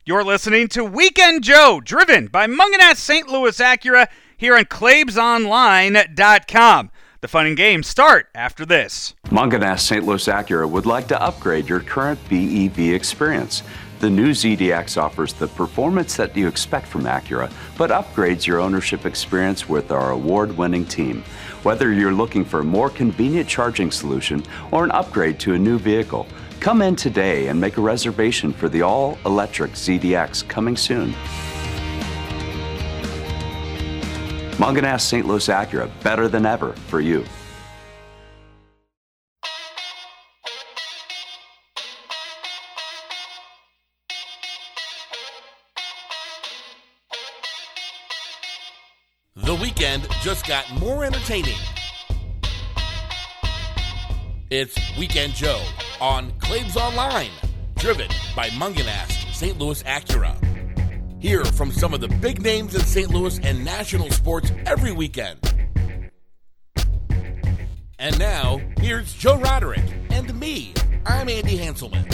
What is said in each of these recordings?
You're listening to Weekend Joe, driven by Munganast St. Louis Acura here on ClaibsOnline.com. The fun and games start after this. Munganast St. Louis Acura would like to upgrade your current BEV experience. The new ZDX offers the performance that you expect from Acura, but upgrades your ownership experience with our award-winning team. Whether you're looking for a more convenient charging solution or an upgrade to a new vehicle, come in today and make a reservation for the all-electric ZDX coming soon. Munganast St. Louis Acura, better than ever for you. The weekend just got more entertaining. It's Weekend Joe on Claibs Online, driven by Munganast St. Louis Acura. Hear from some of the big names in St. Louis and national sports every weekend. And now, here's Joe Roderick and me. I'm Andy Hanselman.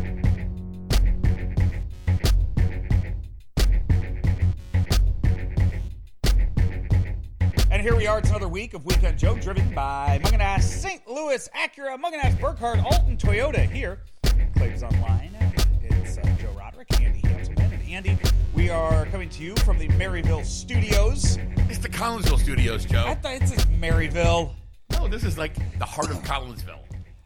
And here we are, it's another week of Weekend Joe, driven by Munganast St. Louis Acura, Munganast Burkhardt Alton Toyota here. Claibs Online. It's Joe Roderick, Andy Hanselman, and Andy. We are coming to you from the Maryville Studios. It's the Collinsville Studios, Joe. I thought it's Maryville. No, this is like the heart of Collinsville.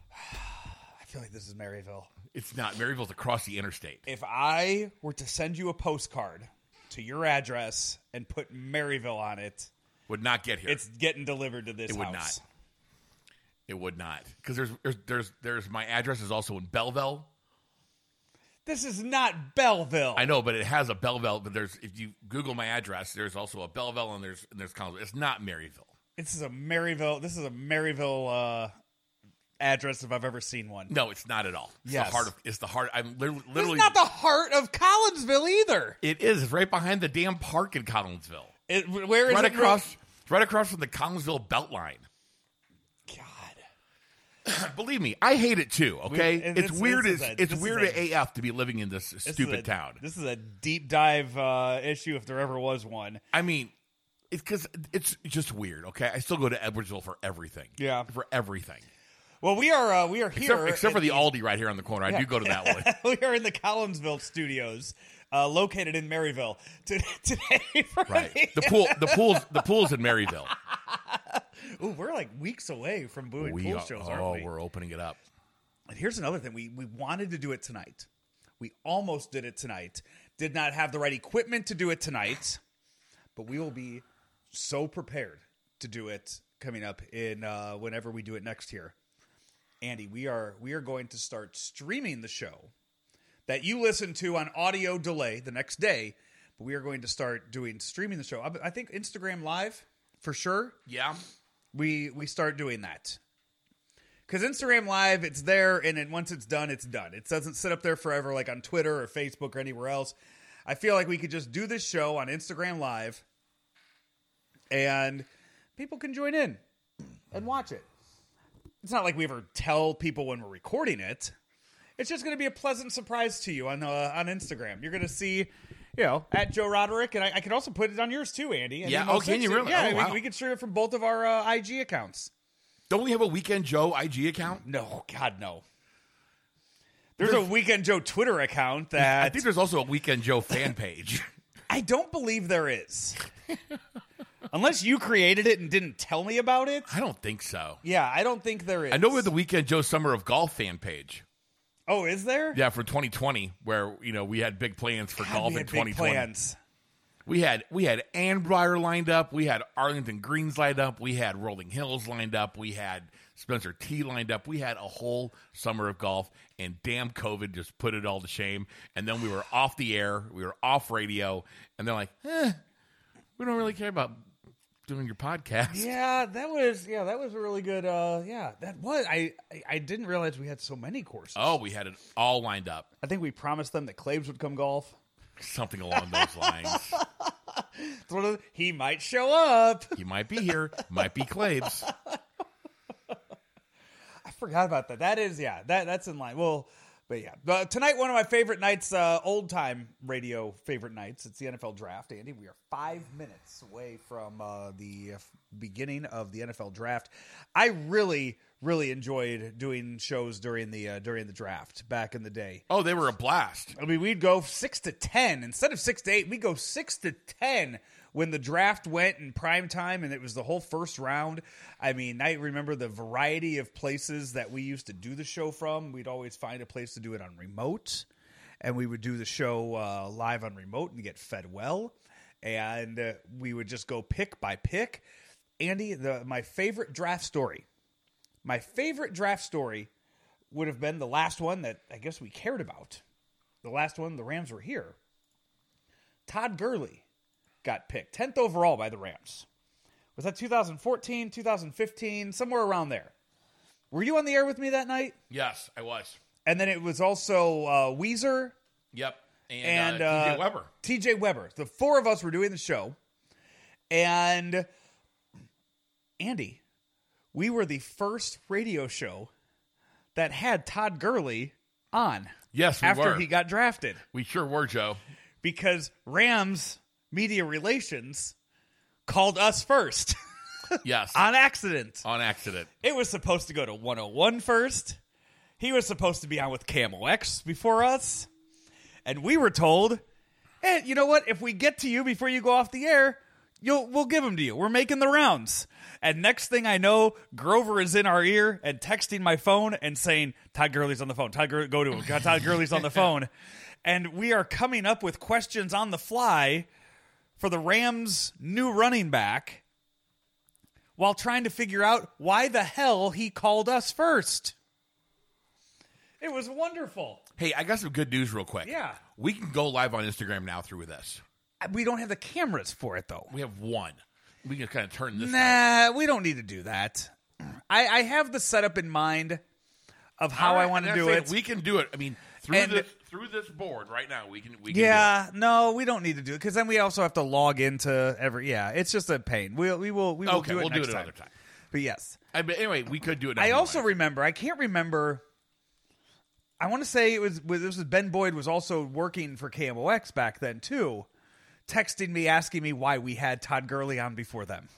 I feel like this is Maryville. It's not. Maryville's across the interstate. If I were to send you a postcard to your address and put Maryville on it, Would not get here. it's getting delivered to this house. It would not. It would not. Because there's my address is also in Belleville. This is not Belleville. I know, but it has a Belleville. But if you Google my address, there's also a Belleville and there's Collinsville. It's not Maryville. This is a Maryville address if I've ever seen one. No, it's not at all. It's Yes. the heart of. It's the heart. I'm literally. It's not the heart of Collinsville either. It is. It's right behind the damn park in Collinsville. Where is Right it? across. Right across from the Collinsville Beltline. God. Believe me, I hate it too. Okay, it's weird. It's this weird is as AF to be living in this stupid town. This is a deep dive issue if there ever was one. I mean, it's because it's just weird. Okay, I still go to Edwardsville for everything. Yeah, for everything. Well, we are here, except for the Aldi right here on the corner. I do go to that one. We are in the Collinsville Studios, located in Maryville today. Right, the pool's in Maryville. Ooh, we're like weeks away from Bowie Pool shows, aren't we? We're opening it up. And here's another thing. We wanted to do it tonight. We almost did it tonight. Did not have the right equipment to do it tonight. But we will be so prepared to do it coming up in whenever we do it next year. Andy, we are going to start streaming the show that you listen to on audio delay the next day. But we are going to start streaming the show. I think Instagram Live for sure. Yeah. We start doing that. Because Instagram Live, it's there, and then once it's done, it's done. It doesn't sit up there forever like on Twitter or Facebook or anywhere else. I feel like we could just do this show on Instagram Live, and people can join in and watch it. It's not like we ever tell people when we're recording it. It's just going to be a pleasant surprise to you on Instagram. You're going to see... at Joe Roderick, and I can also put it on yours too, Andy. And yeah, can you really? Yeah, wow. we can stream it from both of our IG accounts. Don't we have a Weekend Joe IG account? No, God, no. There's a Weekend Joe Twitter account that... I think there's also a Weekend Joe fan page. I don't believe there is. Unless you created it and didn't tell me about it. I don't think so. Yeah, I don't think there is. I know we have the Weekend Joe Summer of Golf fan page. Oh, is there? Yeah, for 2020, where we had big plans for golf in 2020. Big plans. We had Ann Breyer lined up. We had Arlington Greens lined up. We had Rolling Hills lined up. We had Spencer T lined up. We had a whole summer of golf, and damn COVID just put it all to shame. And then we were off the air. We were off radio, and they're like, we don't really care about doing your podcast. Yeah, that was a really good. That was. I didn't realize we had so many courses. Oh, we had it all lined up. I think we promised them that Claibs would come golf. Something along those lines. He might show up. He might be here. Might be Claibs. I forgot about that. That is, that's in line. Well, But yeah, tonight, one of my favorite nights, old-time radio favorite nights. It's the NFL Draft, Andy. We are 5 minutes away from the beginning of the NFL Draft. I really enjoyed doing shows during the draft back in the day. Oh, they were a blast. I mean, we'd go 6 to 10. Instead of 6 to 8, we'd go 6 to 10 when the draft went in prime time, and it was the whole first round. I mean, I remember the variety of places that we used to do the show from. We'd always find a place to do it on remote, and we would do the show live on remote and get fed well. And we would just go pick by pick. Andy, my favorite draft story would have been the last one that I guess we cared about. The last one, the Rams were here. Todd Gurley got picked 10th overall by the Rams. Was that 2014, 2015, somewhere around there? Were you on the air with me that night? Yes, I was. And then it was also Weezer. Yep. And TJ Weber. TJ Weber. The four of us were doing the show. And Andy, we were the first radio show that had Todd Gurley on. Yes, we after were. he got drafted. We sure were, Joe. Because Rams Media Relations called us first. Yes. On accident. On accident. It was supposed to go to 101 first. He was supposed to be on with Camo X before us. And we were told, hey, you know what? If we get to you before you go off the air, we'll give them to you. We're making the rounds. And next thing I know, Grover is in our ear and texting my phone and saying, Todd Gurley's on the phone. Go to him. Todd Gurley's on the phone. And we are coming up with questions on the fly for the Rams' new running back while trying to figure out why the hell he called us first. It was wonderful. Hey, I got some good news real quick. Yeah. We can go live on Instagram now through this. We don't have the cameras for it, though. We have one. We can kind of turn this Nah, we don't need to do that. I have the setup in mind of how I want to do it. We can do it. I mean, through this board right now, we can do it. No, we don't need to do it because then we also have to log into every. Yeah, it's just a pain. We will Okay, do it we'll next do it time. another time. But yes, But anyway, we could do it. I also remember. I can't remember. I want to say this was Ben Boyd was also working for KMOX back then too, texting me asking me why we had Todd Gurley on before them.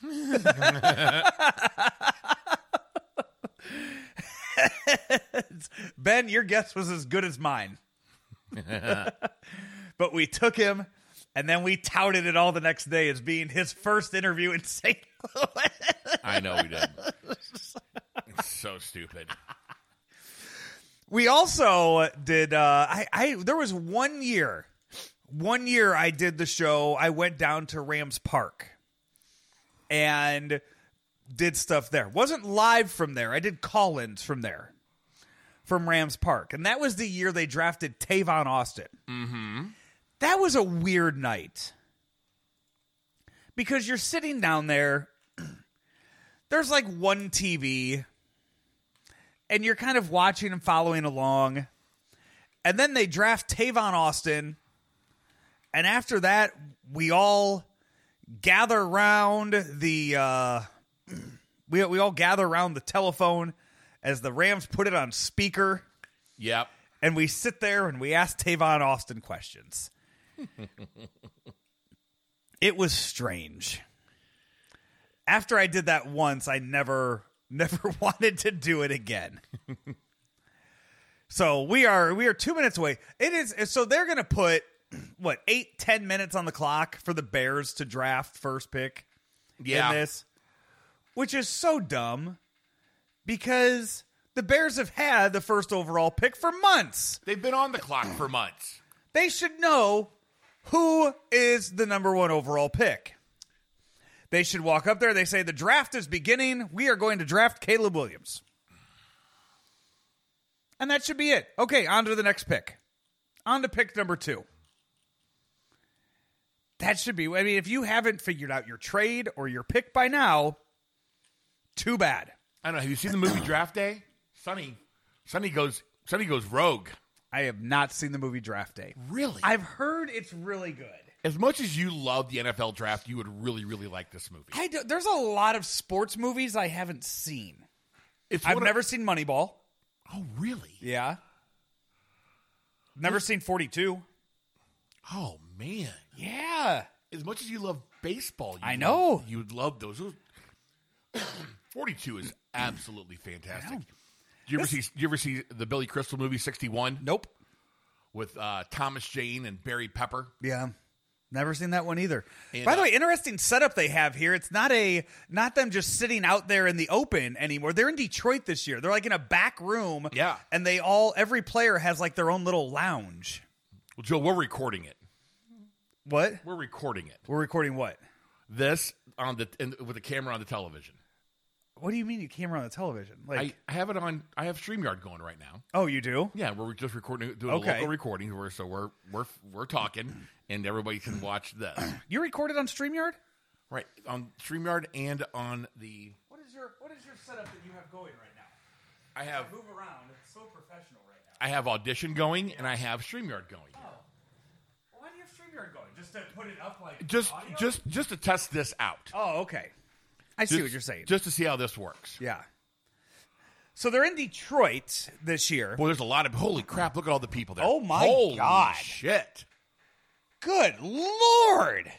Ben, your guess was as good as mine. But we took him, and then we touted it all the next day as being his first interview in St. Louis. I know we did. It's so stupid. We also did. There was 1 year. 1 year I did the show. I went down to Rams Park and did stuff there. Wasn't live from there. I did call-ins from there, from Rams Park. And that was the year they drafted Tavon Austin. Mm-hmm. That was a weird night. Because you're sitting down there, there's like one TV, and you're kind of watching and following along. And then they draft Tavon Austin, and after that, we all gather around the we all gather around the telephone as the Rams put it on speaker. Yep. And we sit there and we ask Tavon Austin questions. It was strange. After I did that once, I never wanted to do it again. So we are 2 minutes away. It is so they're going to put 8-10 minutes on the clock for the Bears to draft first pick in this, which is so dumb because the Bears have had the first overall pick for months. They've been on the clock for months. They should know who is the number one overall pick. They should walk up there. They say, the draft is beginning. We are going to draft Caleb Williams. And that should be it. Okay, on to the next pick. On to pick number 2. That should be, I mean, if you haven't figured out your trade or your pick by now, too bad. I don't know. Have you seen the movie Draft Day? Sonny goes rogue. I have not seen the movie Draft Day. Really? I've heard it's really good. As much as you love the NFL draft, you would really, really like this movie. There's a lot of sports movies I haven't seen. I've never seen Moneyball. Oh, really? Yeah. Never seen 42. Oh, man. Yeah. As much as you love baseball, I know. You would love those. 42 is absolutely fantastic. Do you ever see the Billy Crystal movie 61? Nope. With Thomas Jane and Barry Pepper? Yeah. Never seen that one either. And, by the way, interesting setup they have here. It's not them just sitting out there in the open anymore. They're in Detroit this year. They're like in a back room. Yeah. And every player has like their own little lounge. Well, Joe, we're recording it. What? We're recording it. We're recording what? This with the camera on the television. What do you mean you camera on the television? Like I have it on. I have StreamYard going right now. Oh, you do? Yeah, we're just recording, doing a local recording. So we're talking, and everybody can watch this. You recorded on StreamYard? Right on StreamYard and on the. What is your setup that you have going right now? I have move around. It's so professional right now. I have Audition going, and I have StreamYard going. Oh, why do you have StreamYard going? Just to put it up like just to test this out. Oh, okay. I see what you're saying. Just to see how this works. Yeah. So they're in Detroit this year. Boy, there's a lot of holy crap! Look at all the people there. Oh my holy God! Shit! Good Lord!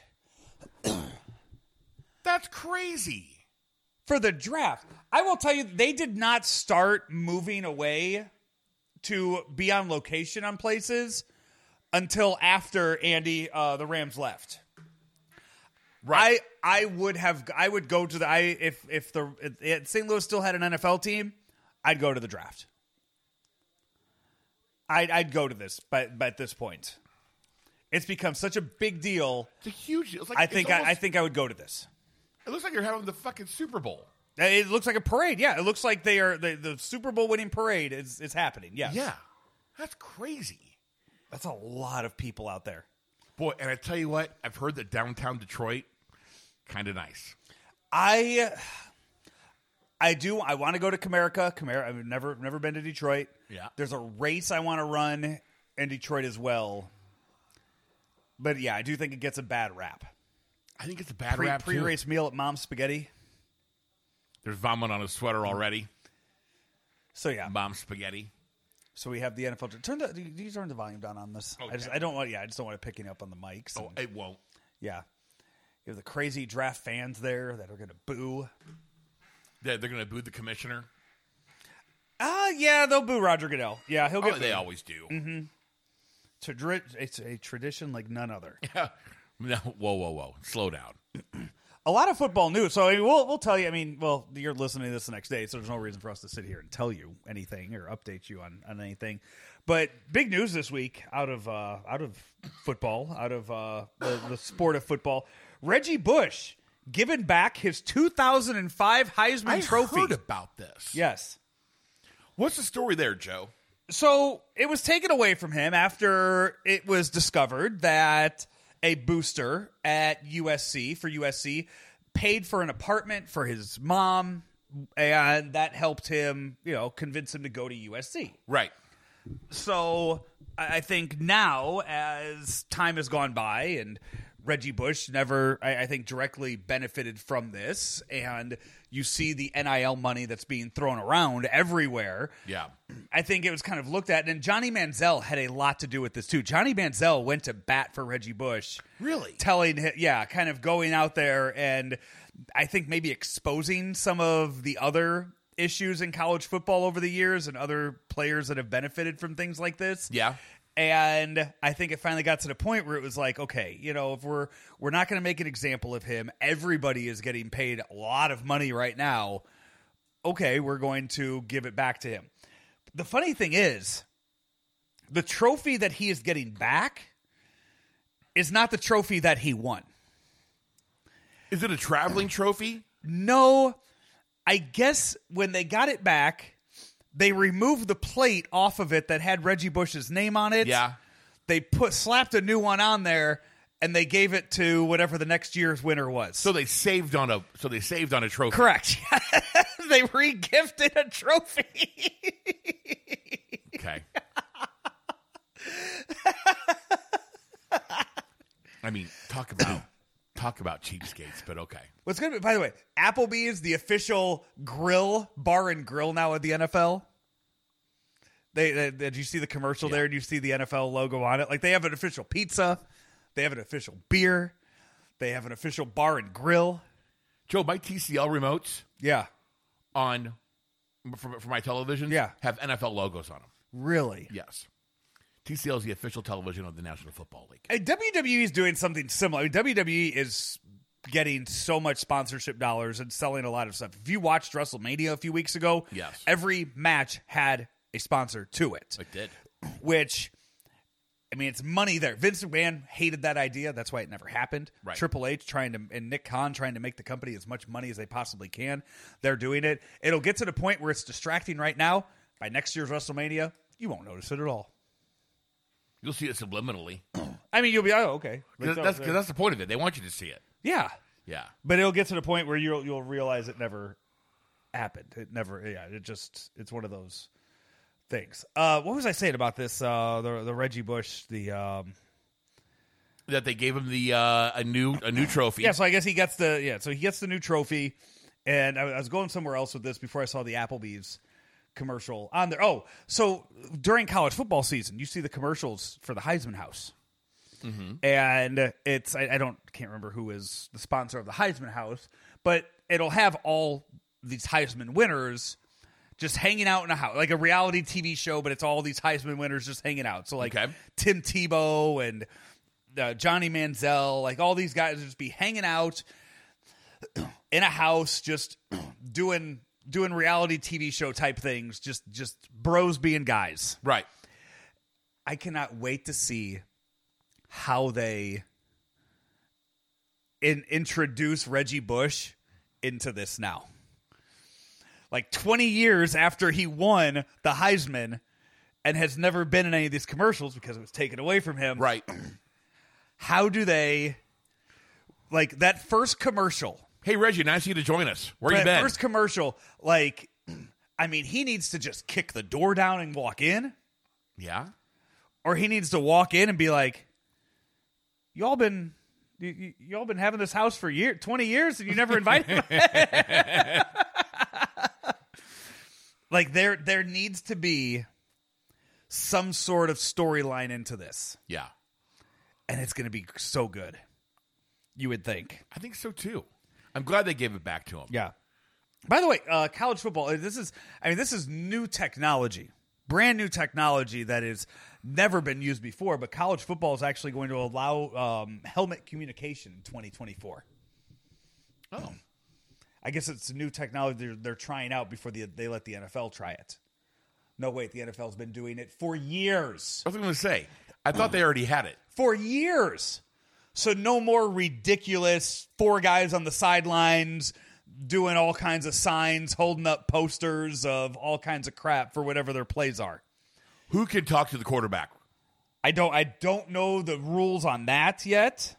That's crazy. For the draft, I will tell you, they did not start moving away to be on location on places until after Andy, the Rams left. Right. I would go to if St. Louis still had an NFL team, I'd go to the draft. I'd go to this, but at this point, it's become such a big deal. It's a huge. It's like, I think I would go to this. It looks like you're having the fucking Super Bowl. It looks like a parade. Yeah, it looks like the Super Bowl winning parade is happening. Yes. Yeah, that's crazy. That's a lot of people out there. Boy, and I tell you what, I've heard that downtown Detroit, kind of nice. I want to go to Comerica. I've never been to Detroit. Yeah. There's a race I want to run in Detroit as well. But yeah, I do think it gets a bad rap. I think it's a bad rap too. Pre-race meal at Mom's Spaghetti. There's vomit on his sweater already. So yeah, Mom's Spaghetti. So we have the NFL. You turn the volume down on this. Okay. I just don't want it picking up on the mics. Oh, it won't. Yeah. You have the crazy draft fans there that are going to boo. They're going to boo the commissioner. Yeah, they'll boo Roger Goodell. Yeah, he'll get. They always do. Mm-hmm. It's a tradition like none other. Yeah. No, whoa! Slow down. A lot of football news. So I mean, we'll tell you. I mean, well, you're listening to this the next day, so there's no reason for us to sit here and tell you anything or update you on anything. But big news this week out of football, out of the sport of football. Reggie Bush giving back his 2005 Heisman Trophy. I heard about this. Yes. What's the story there, Joe? So it was taken away from him after it was discovered that a booster at USC paid for an apartment for his mom, and that helped him, convince him to go to USC. Right. So I think now, as time has gone by, and Reggie Bush never, I think, directly benefited from this, and you see the NIL money that's being thrown around everywhere. Yeah. I think it was kind of looked at, and Johnny Manziel had a lot to do with this too. Johnny Manziel went to bat for Reggie Bush. Really? Telling him, kind of going out there and I think maybe exposing some of the other issues in college football over the years and other players that have benefited from things like this. Yeah. And I think it finally got to the point where it was like, okay, if we're not going to make an example of him, everybody is getting paid a lot of money right now. Okay, we're going to give it back to him. The funny thing is, the trophy that he is getting back is not the trophy that he won. Is it a traveling trophy? No. I guess when they got it back, they removed the plate off of it that had Reggie Bush's name on it. Yeah. They slapped a new one on there, and they gave it to whatever the next year's winner was. So they saved on a trophy. Correct. They re-gifted a trophy. Okay. I mean, talk about cheapskates, but okay. What's good? By the way, Applebee's, the official bar and grill now of the NFL. Did you see the commercial there? And you see the NFL logo on it. Like, they have an official pizza. They have an official beer. They have an official bar and grill. Joe, my TCL remotes Yeah. for my television have NFL logos on them. Really? Yes. TCL is the official television of the National Football League. And WWE is doing something similar. I mean, WWE is getting so much sponsorship dollars and selling a lot of stuff. If you watched WrestleMania a few weeks ago, yes, every match had a sponsor to it. It did. Which, I mean, it's money there. Vince McMahon hated that idea. That's why it never happened. Right. Triple H and Nick Khan trying to make the company as much money as they possibly can. They're doing it. It'll get to the point where it's distracting right now. By next year's WrestleMania, you won't notice it at all. You'll see it subliminally. I mean, you'll be, okay. Because that's the point of it. They want you to see it. Yeah. Yeah. But it'll get to the point where you'll realize it never happened. It's one of those things. What was I saying about this? The Reggie Bush, that they gave him the a new trophy. Yeah, so I guess he gets the new trophy. And I was going somewhere else with this before I saw the Applebee's commercial on there. Oh, so during college football season, you see the commercials for the Heisman House. Mm-hmm. And it's can't remember who is the sponsor of the Heisman House, but it'll have all these Heisman winners just hanging out in a house, like a reality TV show, but it's all these Heisman winners just hanging out. So like Tim Tebow and Johnny Manziel, like all these guys will just be hanging out in a house, just doing reality TV show type things, just bros being guys. Right. I cannot wait to see how they introduce Reggie Bush into this now. Like 20 years after he won the Heisman and has never been in any of these commercials because it was taken away from him. Right. How do they, like that first commercial? Hey, Reggie, nice of you to join us. Where you been? First commercial, like, I mean, he needs to just kick the door down and walk in. Yeah. Or he needs to walk in and be like, y'all been having this house for 20 years and you never invited me. Like there needs to be some sort of storyline into this. Yeah. And it's going to be so good. You would think. I think so too. I'm glad they gave it back to him. Yeah. By the way, college football, this is new technology. Brand new technology that has never been used before, but college football is actually going to allow helmet communication in 2024. Oh. I guess it's a new technology they're trying out before they let the NFL try it. No, wait, the NFL's been doing it for years. I was going to say, I thought they already had it. For years. So no more ridiculous 4 guys on the sidelines doing all kinds of signs, holding up posters of all kinds of crap for whatever their plays are. Who can talk to the quarterback? I don't know the rules on that yet.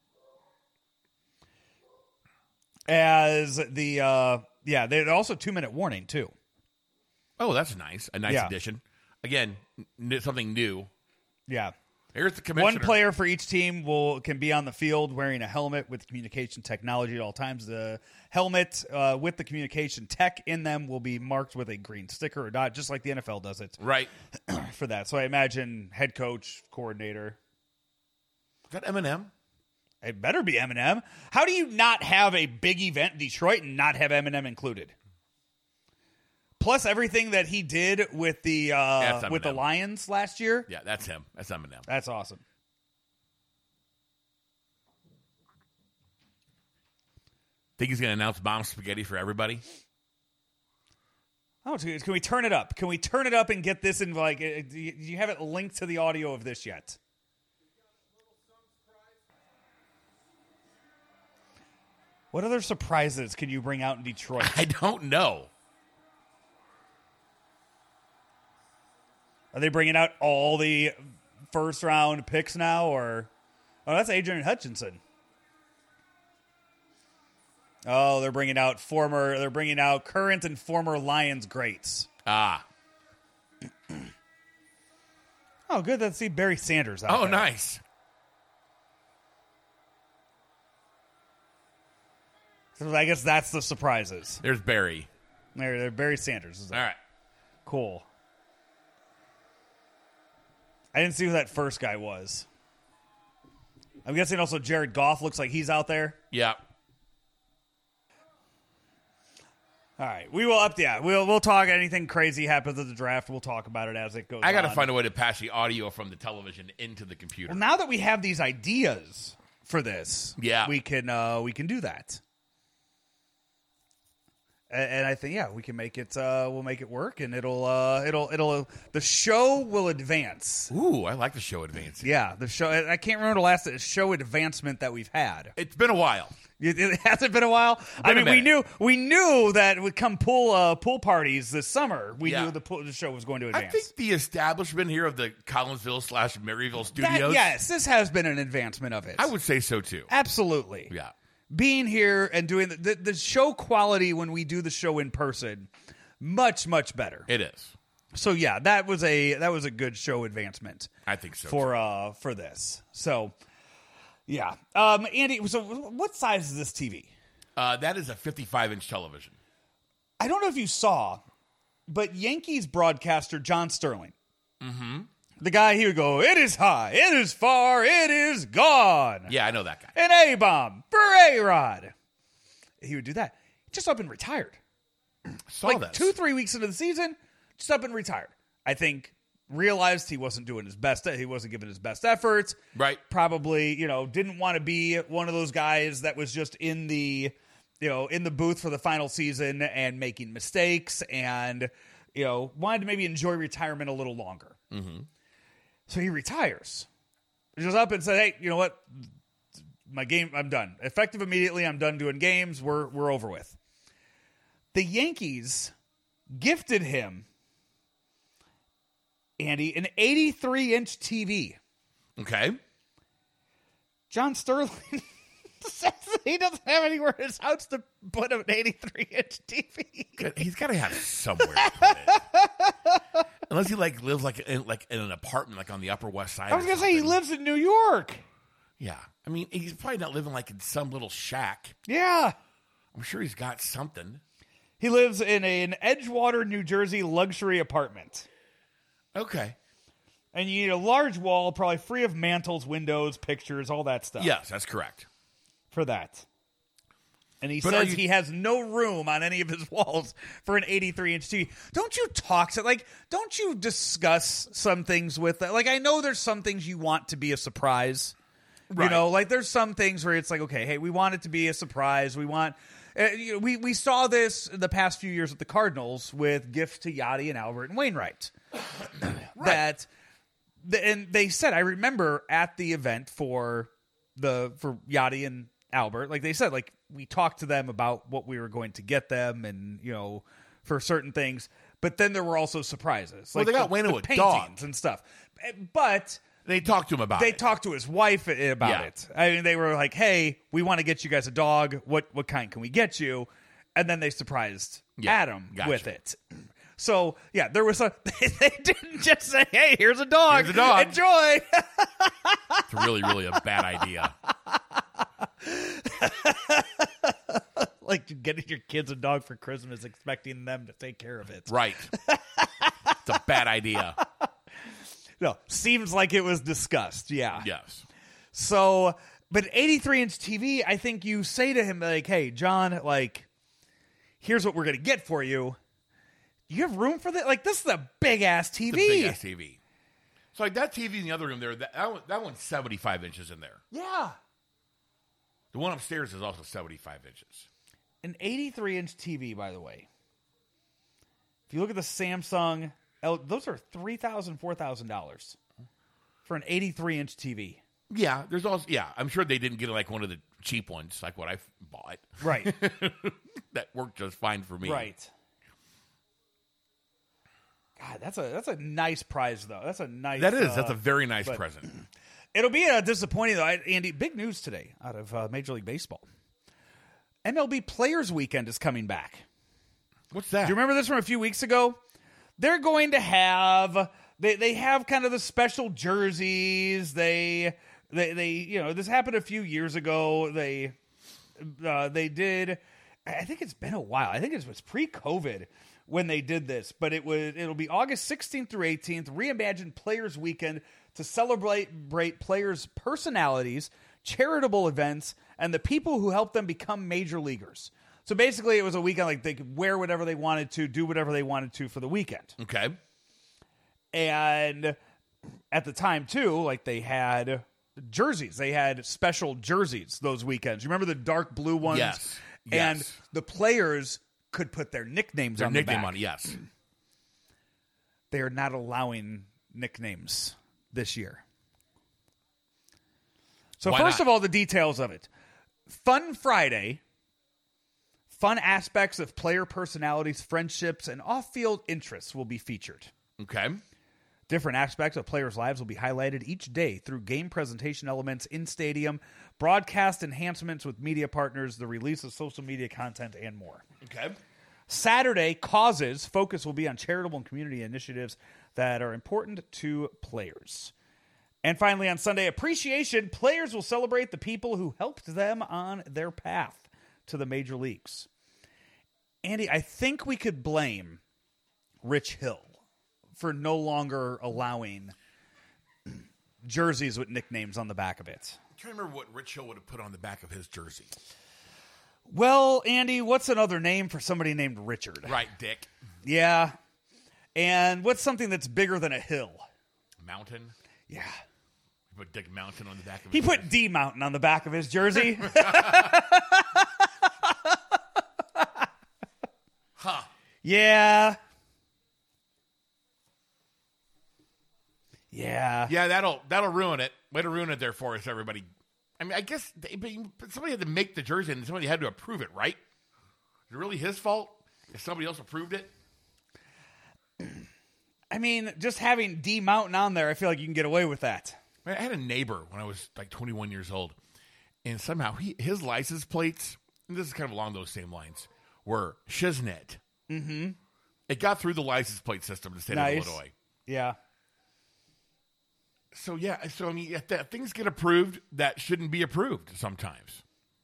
As the they're also 2-minute warning too. Oh, that's nice. A nice addition. Again, something new. Yeah. Here's the commissioner. One player for each team can be on the field wearing a helmet with communication technology at all times. The helmet with the communication tech in them will be marked with a green sticker or dot, just like the NFL does it. Right. For that. So I imagine head coach, coordinator. Is that Eminem? It better be Eminem. How do you not have a big event in Detroit and not have Eminem included? Plus everything that he did with the Lions last year. Yeah, that's him. That's Eminem. That's awesome. Think he's going to announce bomb spaghetti for everybody? Oh, can we turn it up? Can we turn it up and get this in? Like, do you have it linked to the audio of this yet? What other surprises can you bring out in Detroit? I don't know. Are they bringing out all the first-round picks now, or... Oh, that's Adrian Hutchinson. Oh, they're bringing out current and former Lions greats. Ah. Oh, good. Let's see Barry Sanders out there. Oh, nice. So I guess that's the surprises. There's Barry. There, Barry Sanders. All right. Cool. I didn't see who that first guy was. I'm guessing also Jared Goff looks like he's out there. Yeah. All right, we will we'll talk. Anything crazy happens at the draft, we'll talk about it as it goes. I got to on. find a way to pass the audio from the television into the computer. Well, now that we have these ideas for this, we can do that. And I think we can make it. We'll make it work, and it'll the show will advance. Ooh, I like the show advancing. Yeah, the show. I can't remember the last show advancement that we've had. It's been a while. It hasn't been a while. I mean, we knew that it would come pool parties this summer. We knew the show was going to advance. I think the establishment here of the Collinsville/Maryville studios. Yes, this has been an advancement of it. I would say so too. Absolutely. Yeah. Being here and doing the show quality when we do the show in person, much better. It is. So yeah, that was a good show advancement. I think so for this. So yeah, Andy. So what size is this TV? That is a 55-inch television. I don't know if you saw, but Yankees broadcaster John Sterling. Mm-hmm. The guy, he would go, "It is high, it is far, it is gone." Yeah, I know that guy. An A-bomb for A-Rod. He would do that. Just up and retired. Saw that 2-3 weeks into the season, just up and retired. I think realized he wasn't doing his best. He wasn't giving his best efforts. Right. Probably, didn't want to be one of those guys that was just in the booth for the final season and making mistakes, and wanted to maybe enjoy retirement a little longer. Mm-hmm. So he retires. He goes up and said, "Hey, you know what? My game, I'm done. Effective immediately, I'm done doing games. We're over with." The Yankees gifted him, Andy, an 83-inch TV. Okay. John Sterling says he doesn't have anywhere in his house to put an 83-inch TV. He's got to have somewhere to put it. Unless he lives in an apartment on the Upper West Side. I was going to say he lives in New York. Yeah. I mean, he's probably not living in some little shack. Yeah. I'm sure he's got something. He lives in an Edgewater, New Jersey luxury apartment. Okay. And you need a large wall, probably free of mantles, windows, pictures, all that stuff. Yes, that's correct. For that. And he says he has no room on any of his walls for an 83-inch TV. Don't you don't you discuss some things with that? I know there's some things you want to be a surprise. Right. There's some things where it's okay, hey, we want it to be a surprise. We want, we saw this in the past few years with the Cardinals with gifts to Yachty and Albert and Wainwright. Right. And they said, I remember at the event for Yachty and Albert, they said, we talked to them about what we were going to get them and, for certain things. But then there were also surprises. Well, they got Wayne a dog and stuff. But they talked to him about it. They talked to his wife about it. I mean, they were like, hey, we want to get you guys a dog. What kind can we get you? And then they surprised Adam with it. So, yeah, there was they didn't just say, hey, here's a dog. Here's a dog. Enjoy. It's really, really a bad idea. Getting your kids a dog for Christmas, expecting them to take care of it. Right. It's a bad idea. No, seems like it was discussed. Yeah. Yes. So, but 83-inch TV, I think you say to him, hey, John, here's what we're going to get for you. You have room for that? This is a big-ass TV. It's a big-ass TV. So, that TV in the other room there, that one's 75 inches in there. Yeah. The one upstairs is also 75 inches. An 83-inch TV, by the way. If you look at the Samsung, those are $3,000, $4,000 for an 83-inch TV. Yeah, there's also I'm sure they didn't get one of the cheap ones, like what I bought. Right. That worked just fine for me. Right. God, that's a nice prize though. That's a nice. That's a very nice present. It'll be disappointing though, Andy. Big news today out of Major League Baseball. MLB Players Weekend is coming back. What's that? Do you remember this from a few weeks ago? They're going to have they have kind of the special jerseys. They this happened a few years ago. They did. I think it's been a while. I think it was pre-COVID when they did this, but it'll be August 16th through 18th. Reimagined Players Weekend to celebrate players' personalities, charitable events, and the people who helped them become major leaguers. So basically, it was a weekend like they could wear whatever they wanted to, do whatever they wanted to for the weekend. Okay. And at the time, too, like they had jerseys. They had special jerseys those weekends. You remember the dark blue ones? Yes. And the players could put their nicknames on the back. Their nickname on it, yes. They are not allowing nicknames this year. So first of all, the details of it. Fun Friday. Fun aspects of player personalities, friendships, and off-field interests will be featured. Okay. Different aspects of players' lives will be highlighted each day through game presentation elements in stadium, broadcast enhancements with media partners, the release of social media content, and more. Okay. Saturday, causes. Focus will be on charitable and community initiatives that are important to players. And finally, on Sunday, appreciation. Players will celebrate the people who helped them on their path to the major leagues. Andy, I think we could blame Rich Hill for no longer allowing jerseys with nicknames on the back of it. I'm trying to remember what Rich Hill would have put on the back of his jersey. Well, Andy, what's another name for somebody named Richard? Right, Dick. Yeah. And what's something that's bigger than a hill? Mountain. Yeah. He put Dick Mountain on the back of his He jersey. put D Mountain on the back of his jersey. Huh. Yeah. Yeah. Yeah, that'll ruin it. Way to ruin it there for us, everybody. I mean, I guess but somebody had to make the jersey and somebody had to approve it, right? Is it really his fault if somebody else approved it? I mean, just having D Mountain on there, I feel like you can get away with that. I had a neighbor when I was like 21 years old, and somehow his license plates, and this is kind of along those same lines, were Shiznit. Mm-hmm. It got through the license plate system to the state of Illinois. Yeah. So, I mean, if things get approved that shouldn't be approved sometimes.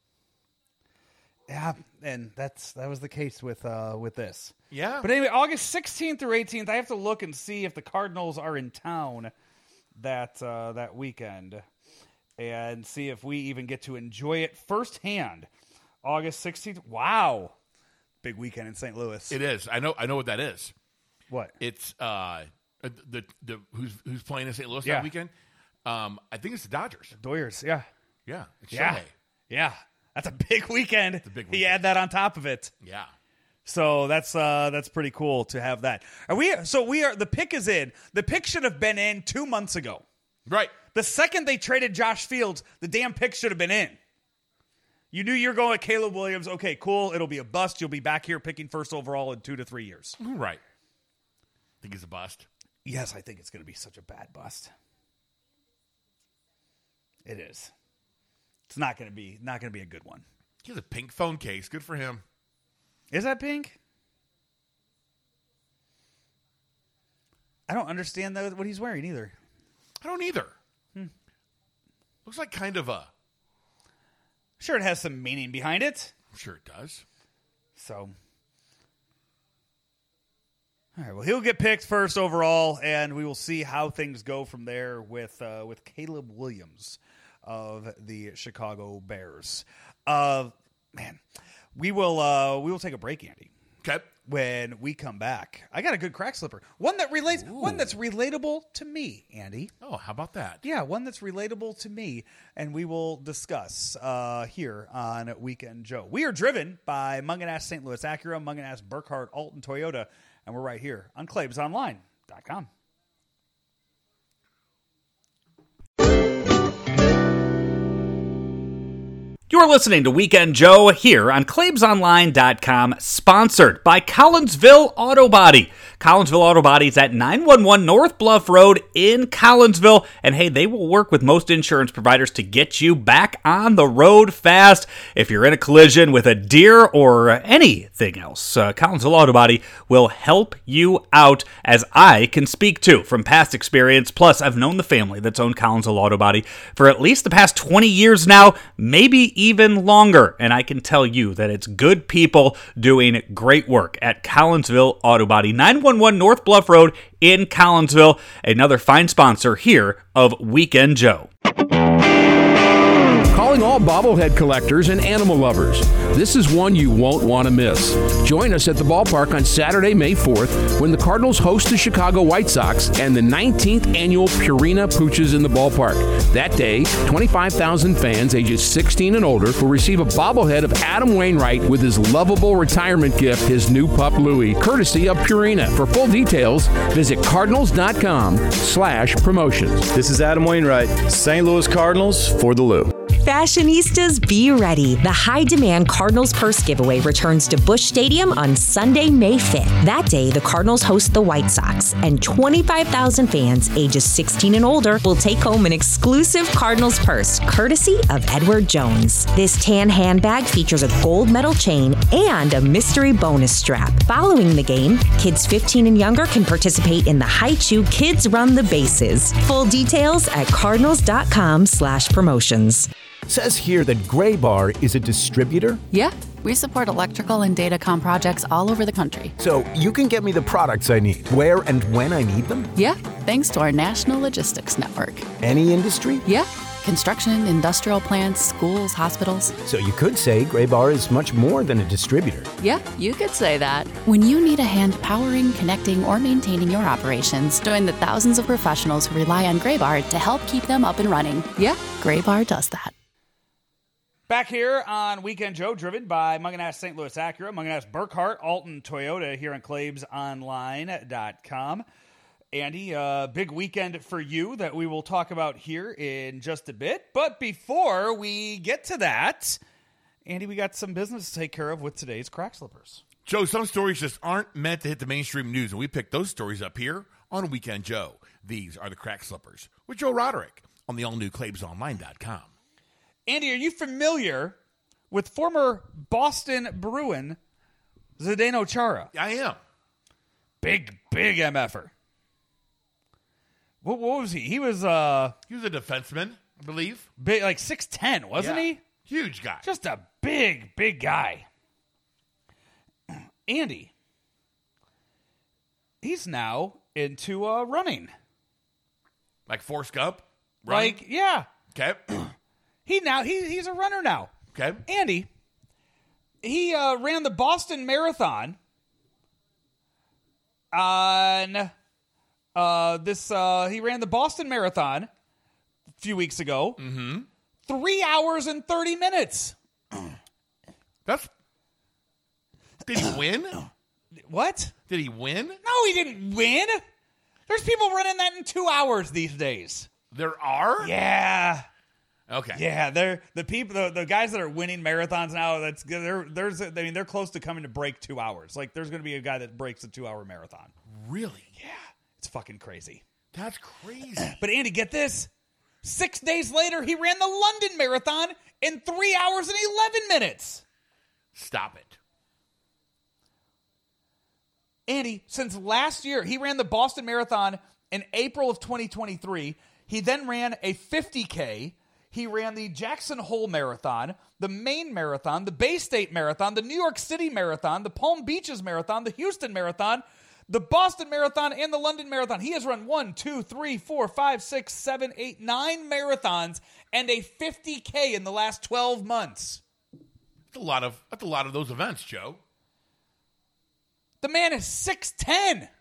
Yeah, and that was the case with this. Yeah. But anyway, August 16th through 18th, I have to look and see if the Cardinals are in town that weekend and see if we even get to enjoy it firsthand. August 16th. Wow. Big weekend in St. Louis. It is. I know what that is. What? It's the who's playing in St. Louis Yeah. that weekend? I think it's the Dodgers. Doyers, yeah. Yeah. It's Yeah. Shohei. Yeah. That's a big weekend. It's a big He weekend. add that on top of it. Yeah. So that's pretty cool to have that. The pick is in. The pick should have been in 2 months ago. Right. The second they traded Josh Fields, the damn pick should have been in. You knew you were going with Caleb Williams. Okay, cool. It'll be a bust. You'll be back here picking first overall in 2 to 3 years. Right. Think he's a bust. Yes, I think it's going to be such a bad bust. It is. It's not going to be a good one. He has a pink phone case. Good for him. Is that pink? I don't understand what he's wearing either. I don't either. Looks like kind of a... Sure, it has some meaning behind it. I'm sure it does. So, all right. Well, he'll get picked first overall, and we will see how things go from there with Caleb Williams of the Chicago Bears. Man, we will take a break, Andy. Okay. When we come back, I got a good crack slipper. One that's relatable to me, Andy. Oh, how about that? Yeah, one that's relatable to me, and we will discuss here on Weekend Joe. We are driven by Munganast St. Louis Acura, Munganast Burkhardt Alton Toyota, and we're right here on ClaibsOnline.com. You're listening to Weekend Joe here on ClaibsOnline.com, sponsored by Collinsville Auto Body. Collinsville Auto Body is at 911 North Bluff Road in Collinsville. And hey, they will work with most insurance providers to get you back on the road fast. If you're in a collision with a deer or anything else, Collinsville Auto Body will help you out, as I can speak to from past experience. Plus, I've known the family that's owned Collinsville Auto Body for at least the past 20 years now, maybe even even longer. And I can tell you that it's good people doing great work at Collinsville Auto Body, 911 North Bluff Road in Collinsville. Another fine sponsor here of Weekend Joe. Calling all bobblehead collectors and animal lovers. This is one you won't want to miss. Join us at the ballpark on Saturday, May 4th, when the Cardinals host the Chicago White Sox and the 19th annual Purina Pooches in the ballpark. That day, 25,000 fans ages 16 and older will receive a bobblehead of Adam Wainwright with his lovable retirement gift, his new pup Louie, courtesy of Purina. For full details, visit cardinals.com/promotions. This is Adam Wainwright, St. Louis Cardinals for the Lou. Fashionistas, be ready. The high-demand Cardinals Purse Giveaway returns to Busch Stadium on Sunday, May 5th. That day, the Cardinals host the White Sox, and 25,000 fans ages 16 and older will take home an exclusive Cardinals purse, courtesy of Edward Jones. This tan handbag features a gold metal chain and a mystery bonus strap. Following the game, kids 15 and younger can participate in the Haichu Kids Run the Bases. Full details at cardinals.com/promotions. Says here that Gray Bar is a distributor. Yeah, we support electrical and datacom projects all over the country. So you can get me the products I need, where and when I need them? Yeah, thanks to our national logistics network. Any industry? Yeah, construction, industrial plants, schools, hospitals. So you could say Gray Bar is much more than a distributor. Yeah, you could say that. When you need a hand powering, connecting, or maintaining your operations, join the thousands of professionals who rely on Gray Bar to help keep them up and running. Yeah, Gray Bar does that. Back here on Weekend Joe, driven by Mungenast St. Louis Acura, Mungenast Burkhart, Alton Toyota here on ClaibsOnline.com. Andy, big weekend for you that we will talk about here in just a bit. But before we get to that, Andy, we got some business to take care of with today's Crack Slippers. Joe, some stories just aren't meant to hit the mainstream news, and we picked those stories up here on Weekend Joe. These are the Crack Slippers with Joe Roderick on the all-new ClaibsOnline.com. Andy, are you familiar with former Boston Bruin Zdeno Chara? I am. Big MFer. What was he? He was a defenseman, I believe. Big, like 6'10", wasn't he? Huge guy. Just a big guy. Andy, he's now into running. Like Forrest Gump? Running? Like, yeah. Okay. He's a runner now. Okay. Andy, he ran the Boston Marathon on he ran the Boston Marathon a few weeks ago. Mm-hmm. 3 hours and 30 minutes. Did he win? What? Did he win? No, he didn't win. There's people running that in 2 hours these days. There are? Yeah. Okay. Yeah, they're the people, the guys that are winning marathons now. That's they're close to coming to break 2 hours. Like there's going to be a guy that breaks a 2 hour marathon. Really? Yeah, it's fucking crazy. That's crazy. But Andy, get this: 6 days later, he ran the London Marathon in 3 hours and 11 minutes. Stop it, Andy. Since last year, he ran the Boston Marathon in April of 2023. He then ran a 50K. He ran the Jackson Hole Marathon, the Maine Marathon, the Bay State Marathon, the New York City Marathon, the Palm Beaches Marathon, the Houston Marathon, the Boston Marathon, and the London Marathon. He has run 9 marathons and a 50K in the last 12 months. That's a lot of those events, Joe. The man is 6'10". Boy,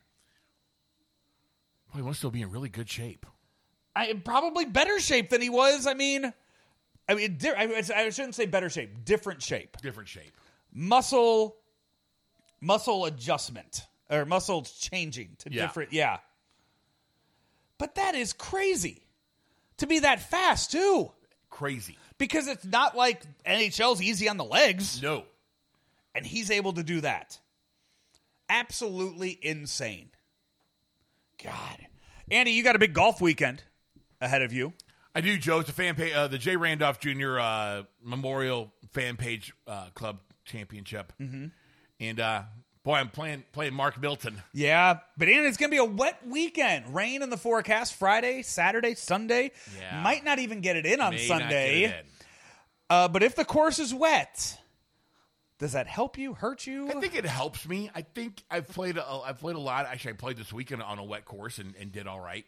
he must still be in really good shape. Probably better shape than he was. I shouldn't say better shape. Different shape. Different shape. Muscle adjustment. Or muscle changing to different. Yeah. But that is crazy. To be that fast, too. Crazy. Because it's not like NHL's easy on the legs. No. And he's able to do that. Absolutely insane. God. Andy, you got a big golf weekend ahead of you. I do, Joe. It's a fan page, the Jay Randolph Jr. Memorial Fan Page Club Championship. Mm-hmm. And, boy, I'm playing Mark Milton. Yeah, but Andy, it's going to be a wet weekend. Rain in the forecast Friday, Saturday, Sunday. Yeah. Might not even get it in on Sunday. Not get it in. But if the course is wet, does that help you, hurt you? I think it helps me. I think I've played a lot. Actually, I played this weekend on a wet course and did all right.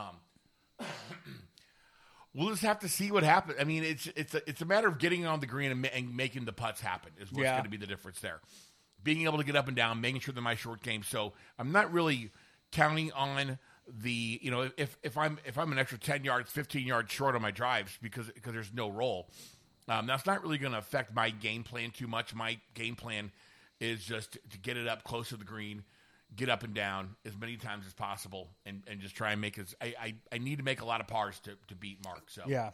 We'll just have to see what happens. I mean, it's a matter of getting on the green and making the putts happen is what's going to be the difference there. Being able to get up and down, making sure they're my short game. So I'm not really counting on the, if I'm an extra 10 yards, 15 yards short on my drives because there's no roll. That's not really going to affect my game plan too much. My game plan is just to get it up close to the green, get up and down as many times as possible, and just try and make I need to make a lot of pars to beat Mark. So yeah.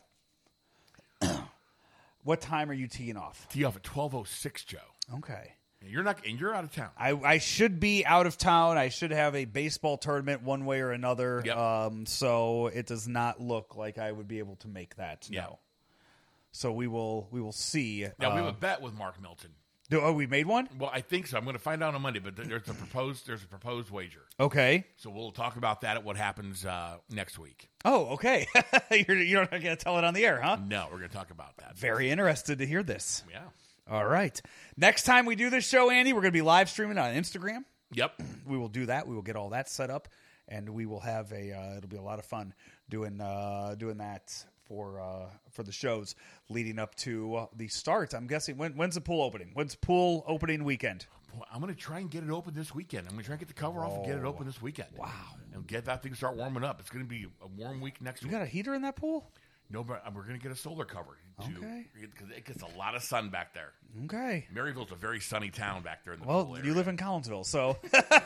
What time are you teeing off? Tee off at 12:06, Joe. Okay. You're out of town. I should be out of town. I should have a baseball tournament one way or another. Yep. So it does not look like I would be able to make that. Yeah. No. So we will see. Now we have a bet with Mark Milton. We made one? Well, I think so. I'm going to find out on Monday, but there's a proposed wager. Okay. So we'll talk about that at what happens next week. Oh, okay. You're not going to tell it on the air, huh? No, we're going to talk about that. Very interested to hear this. Yeah. All right. Next time we do this show, Andy, we're going to be live streaming on Instagram. Yep. We will do that. We will get all that set up, and we will have it'll be a lot of fun doing that for the shows leading up to the start. I'm guessing when's the pool opening? When's pool opening weekend? Boy, I'm going to try and get it open this weekend. I'm going to try and get the cover off and get it open this weekend. Wow. And get that thing start warming up. It's going to be a warm week next week. You got a heater in that pool? No, but we're going to get a solar cover. Okay. Because it gets a lot of sun back there. Okay. Maryville's a very sunny town back there in the Well, pool area. you live in Collinsville, so.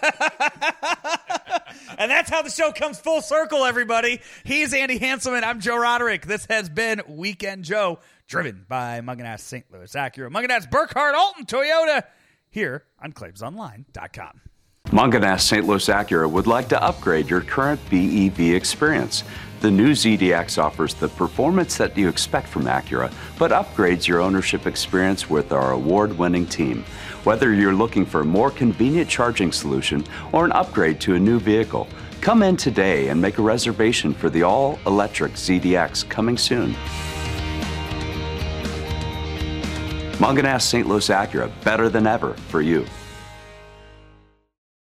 And that's how the show comes full circle, everybody. He's Andy Hanselman. I'm Joe Roderick. This has been Weekend Joe, driven by Munganast St. Louis Acura, Munganast Burkhardt Alton Toyota, here on ClaimsOnline.com. Munganast St. Louis Acura would like to upgrade your current BEV experience. The new ZDX offers the performance that you expect from Acura, but upgrades your ownership experience with our award-winning team. Whether you're looking for a more convenient charging solution or an upgrade to a new vehicle, come in today and make a reservation for the all-electric ZDX coming soon. Munganast St. Louis Acura, better than ever for you.